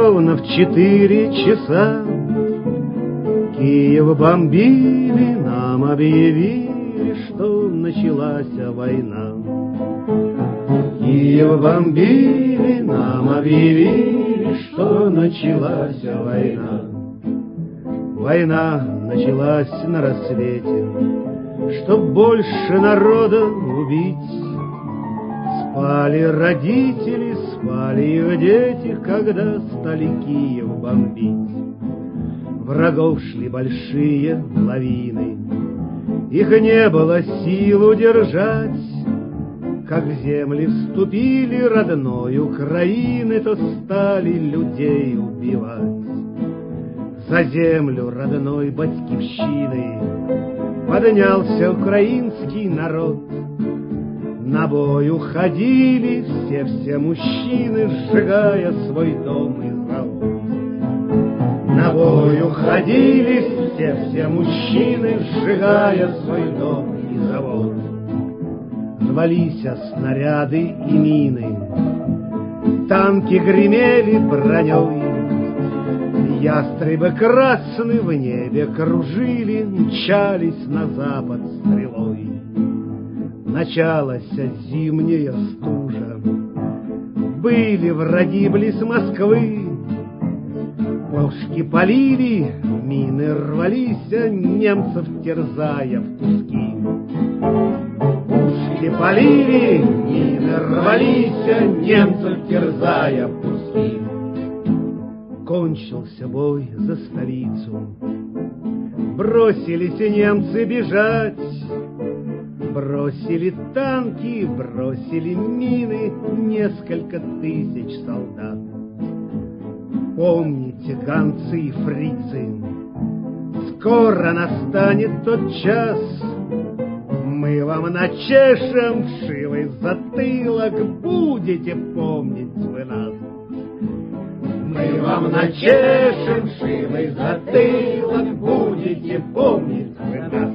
ровно в 4 часа Киев бомбили, нам объявили, что началась война. Киев бомбили, нам объявили, что началась война. Война началась на рассвете, чтоб больше народа убить. Спали родители, спали их дети, когда стали Киев бомбить. Врагов шли большие лавины, их не было сил удержать. Как в земли вступили родной Украины, то стали людей убивать. За землю родной батькивщины поднялся украинский народ. На бой уходили все мужчины, сжигая свой дом и завод. На бой уходили все мужчины, сжигая свой дом и завод. Рвались снаряды и мины, танки гремели броней. Ястребы красные в небе кружили, мчались на запад стрелой. Началась зимняя стужа, были враги близ Москвы. Пушки полили, мины рвались, немцев терзая в куски. Пушки полили, мины рвались, немцев терзая в куски. Кончился бой за столицу, бросились немцы бежать. Бросили танки, бросили мины, несколько тысяч солдат. Помните, гонцы и фрицы, скоро настанет тот час. Мы вам начешем вшивый затылок, будете помнить вы нас. Мы вам начешем вшивый затылок, будете помнить вы нас.